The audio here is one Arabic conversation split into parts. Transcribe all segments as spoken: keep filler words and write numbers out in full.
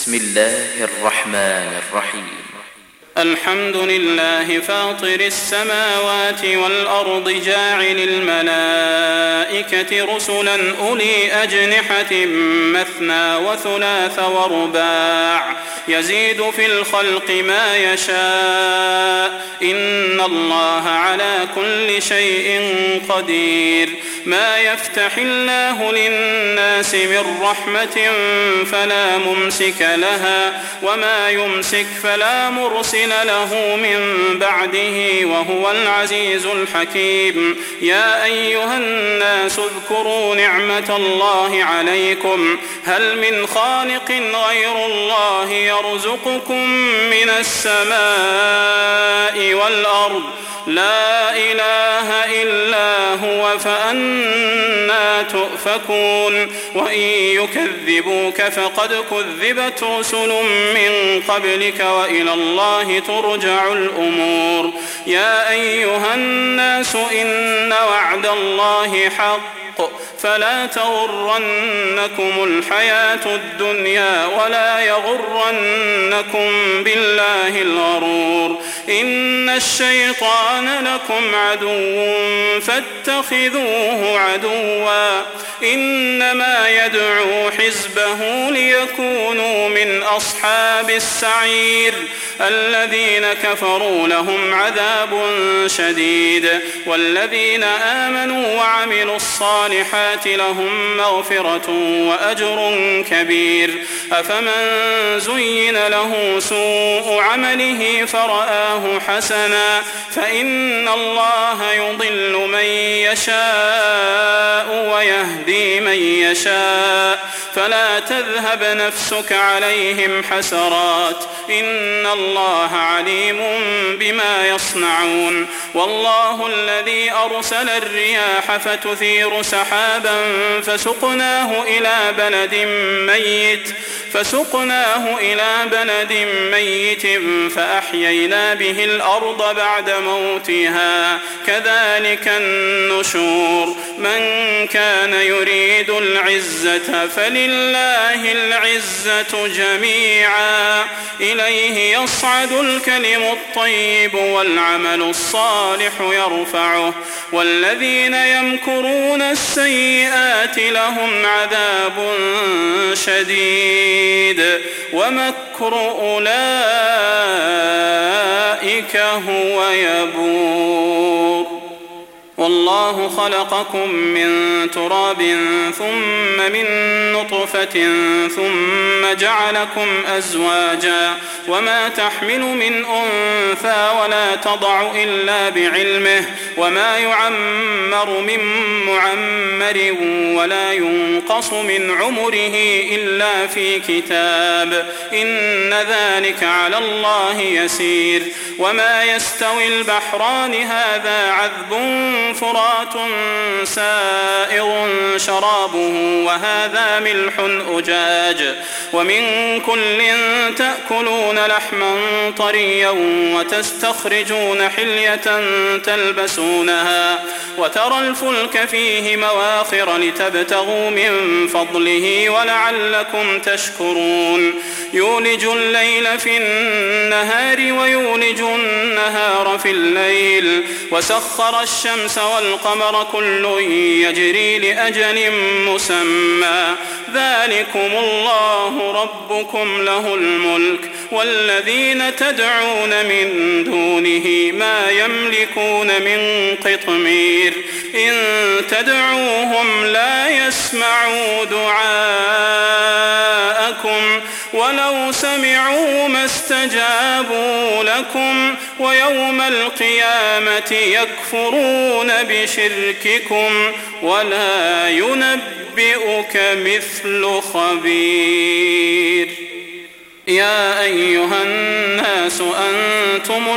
بسم الله الرحمن الرحيم. الحمد لله فاطر السماوات والأرض جاعل الملائكة رسلا أولي أجنحة مثنى وثلاث ورباع يزيد في الخلق ما يشاء إن الله على كل شيء قدير. ما يفتح الله للناس من رحمة فلا ممسك لها وما يمسك فلا مرسل له من بعده وهو العزيز الحكيم. يا أيها الناس اذكروا نعمة الله عليكم هل من خالق غير الله يرزقكم من السماء والأرض لا إله إلا هو فأنى تؤفكون. وإن يكذبوك فقد كذبت رسل من قبلك وإلى الله ترجع الأمور. يا أيها الناس إن وعد الله حق فلا تغرنكم الحياة الدنيا ولا يغرنكم بالله الغرور. إن الشيطان لكم عدو فاتخذوه عدوا إنما يدعو حزبه ليكونوا من أصحاب السعير. الذين كفروا لهم عذاب شديد والذين آمنوا وعملوا الصالحات لهم مغفرة وأجر كبير. أفمن زين له سوء عمله فرآه حسنا فإن الله يضل من يشاء ويهدي من يشاء فلا تذهب نفسك عليهم حسرات إن الله عليم بما يصنعون. والله الذي أرسل الرياح فتثير سحابا فسقناه إلى بلد ميت فسقناه إلى بلد ميت فأحيينا به الأرض بعد موتها كذلك النشور. من كان يريد العزة فلله العزة جميعا إليه يصعد الكلم الطيب والعمل الصالح يرفعه والذين يمكرون السيئات لهم عذاب شديد ومكر أولئك هو يبور. والله خلقكم من تراب ثم من نطفة ثم جعلكم أزواجا وما تحمل من أنثى ولا تضع إلا بعلمه وما يعمر من معمر ولا ينقص من عمره إلا في كتاب إن ذلك على الله يسير. وما يستوي البحران هذا عذب فرات سائغ شرابه وهذا ملح أجاج ومن كل تأكلون لحما طريا وتستخرجون حلية تلبسونها وترى الفلك فيه مواخر لتبتغوا من فضله ولعلكم تشكرون. يولج الليل في النهار ويولج النهار في الليل وسخر الشمس والقمر كل يجري لأجل مسمى ذلكم الله ربكم له الملك والذين تدعون من دونه ما يملكون من قطمير. إن تدعوهم لا يسمعوا دعاءكم ولو سمعوا ما استجابوا لكم ويوم القيامة يكفرون بشرككم ولا ينبئك مثل خبير. يا أيها الناس أنتم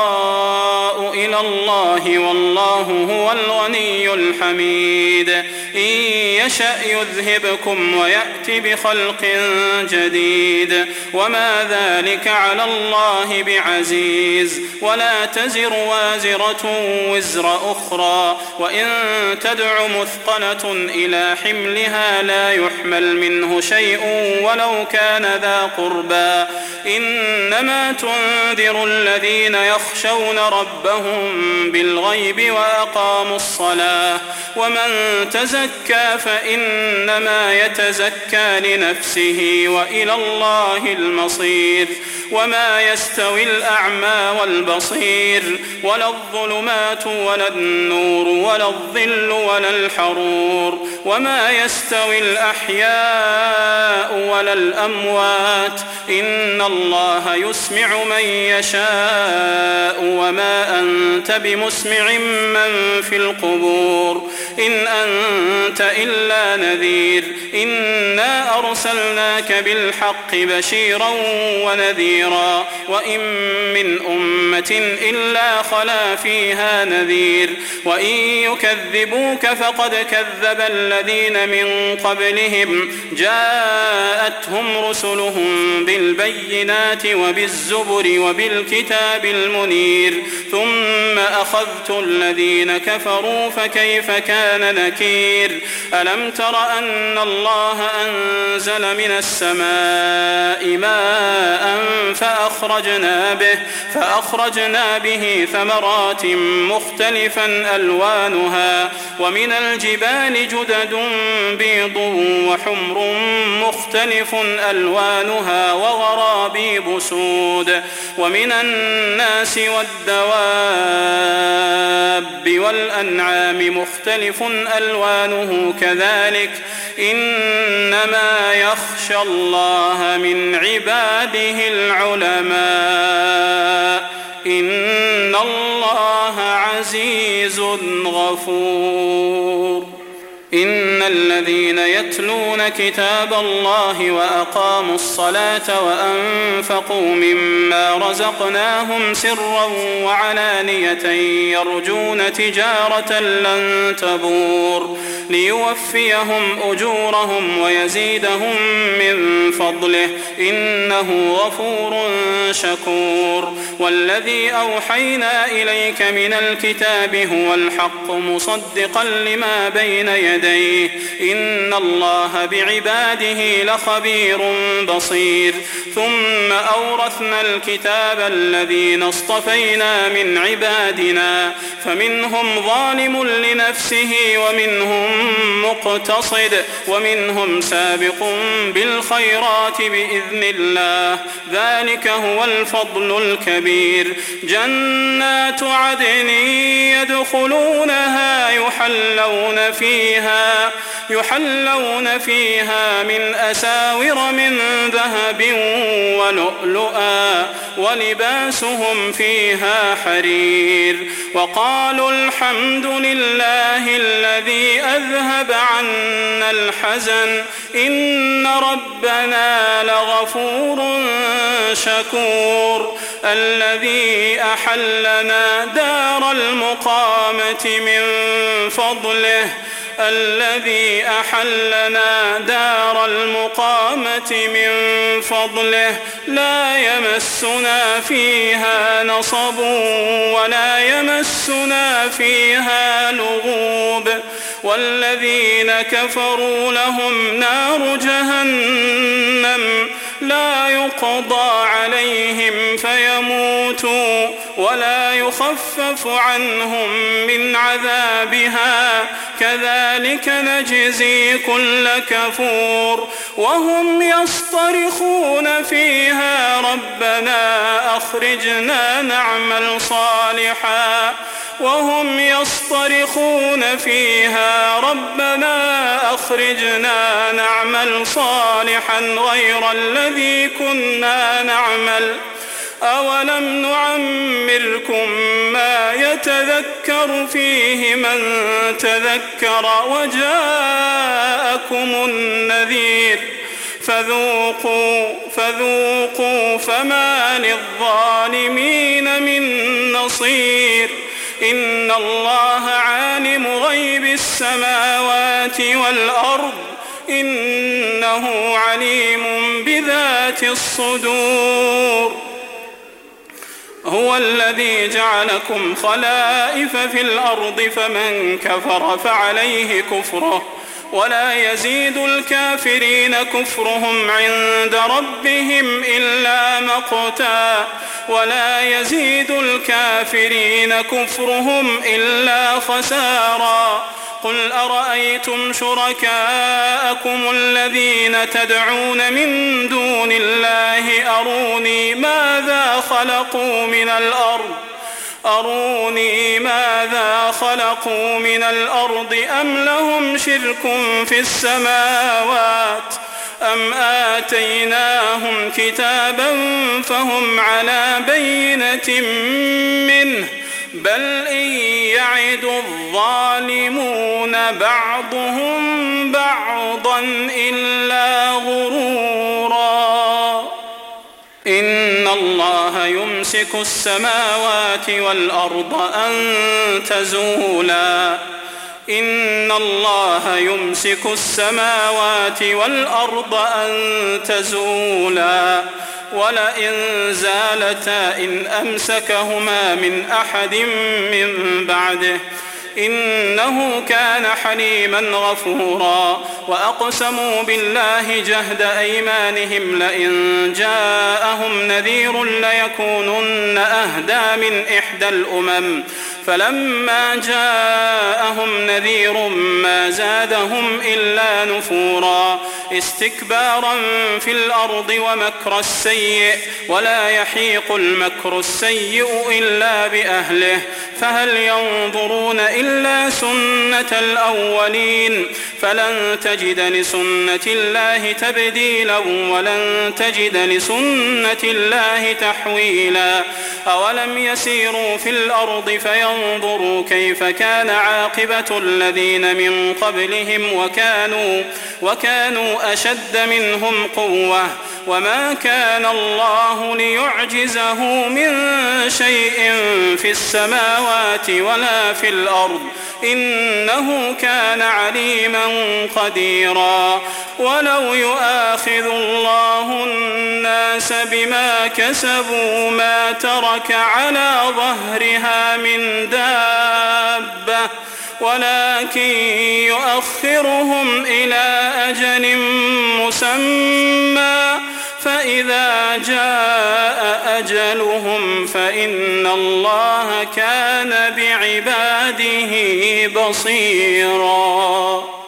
الفقراء إلى الله والله هو الغني الحميد. إن يشأ يذهبكم ويأت بخلق جديد وما ذلك على الله بعزيز. ولا تزر وازرة وزر أخرى وإن تدع مثقلة إلى حملها لا يحمل منه شيء ولو كان ذا قربى إنما تنذر الذين يخشون ربهم بالغيب وأقاموا الصلاة ومن تزكى فإنما يتزكى لنفسه وإلى الله المصير. وما يستوي الأعمى والبصير ولا الظلمات ولا النور ولا الظل ولا الحرور وما يستوي الأحياء ولا الأموات إن الله يسمع من يشاء وما أنت بمسمع من في القبور إن أنت إلا نذير إنا أرسلناك بالحق بشيرا ونذيرا وإن من أمة إلا خلا فيها نذير وإن يكذبوك فقد كذب الذين من قبلهم جاءتهم رسلهم بالبينات وبالزبر وبالكتاب المنير ثم أخذت الذين كفروا فكيف كان نكير. ألم تر أن الله أنزل من السماء ماء فأخرجنا به, فأخرجنا به ثمرات مختلفا ألوانها ومن الجبال جدد بيض وحمر مختلف ألوانها وغرابيب سود ومن الناس والدواب والأنعام مختلف ألوانه كذلك إنما يخشى الله من عباده العلماء إن الله عزيز غفور. إن الذين يتلون كتاب الله وأقاموا الصلاة وأنفقوا مما رزقناهم سرا وعلانية يرجون تجارة لن تبور ليوفيهم أجورهم ويزيدهم من فضله إنه غفور شكور. والذي أوحينا إليك من الكتاب هو الحق مصدقا لما بين يديه إن الله بعباده لخبير بصير. ثم أورثنا الكتاب الذين اصطفينا من عبادنا فمنهم ظالم لنفسه ومنهم مقتصد ومنهم سابق بالخيرات بإذن الله ذلك هو الفضل الكبير. جنات عدن يدخلونها يحلون فيها يحلون فيها من أساور من ذهب ولؤلؤا ولباسهم فيها حرير. وقالوا الحمد لله الذي أذهب عنا الحزن إن ربنا لغفور شكور. الذي أحلنا دار المقامة من فضله الذي أحلنا دار المقامة من فضله لا يمسنا فيها نصب ولا يمسنا فيها لغوب. والذين كفروا لهم نار جهنم لا يقضى عليهم فيموتوا ولا يخفف عنهم من عذابها كذلك نجزي كل كفور. وهم يصطرخون فيها ربنا أخرجنا نعمل صالحا وهم يصطرخون فيها ربنا أخرجنا نعمل صالحا غير الذي كنا نعمل أولم نعمركم ما يتذكر فيه من تذكر وجاءكم النذير فذوقوا فذوقوا فما للظالمين من نصير. إن الله عالم غيب السماوات والأرض إنه عليم بذات الصدور. هو الذي جعلكم خلائف في الأرض فمن كفر فعليه كفره ولا يزيد الكافرين كفرهم عند ربهم إلا مقتا ولا يزيد الكافرين كفرهم إلا خسارا. قل أرأيتم شركاءكم الذين تدعون من دون الله أروني ماذا خلقوا من الأرض أروني ماذا خلقوا من الأرض أم لهم شرك في السماوات أم آتيناهم كتابا فهم على بينة منه بل إن يعد الظالمون بعضهم بعضا إلا غرورا. إن الله يمسك السماوات والأرض أن تزولا إن الله يمسك السماوات والأرض أن تزولا ولئن زالتا إن أمسكهما من أحد من بعده إنه كان حليما غفورا. وأقسموا بالله جهد أيمانهم لئن جاءهم نذير ليكونن أهدى من إحدى الأمم فلما جاءهم نذير ما زادهم إلا نفورا استكبارا في الأرض ومكر السيء ولا يحيق المكر السيء إلا بأهله فهل ينظرون إلا سنة الأولين فلن تجد لسنة الله تبديلا ولن تجد لسنة الله تحويلا. أولم يسيروا في الأرض فينظروا كيف كان عاقبة الذين من قبلهم وكانوا, وكانوا أشد منهم قوة وما كان الله ليعجزه من شيء في السماوات ولا في الأرض إنه كان عليما قديرا. ولو يؤاخذ الله الناس بما كسبوا ما ترك على ظهرها من دابة ولكن يؤخرهم إلى أجل مسمى فإذا جاء أجلهم فإن الله كان بعباده بصيرا.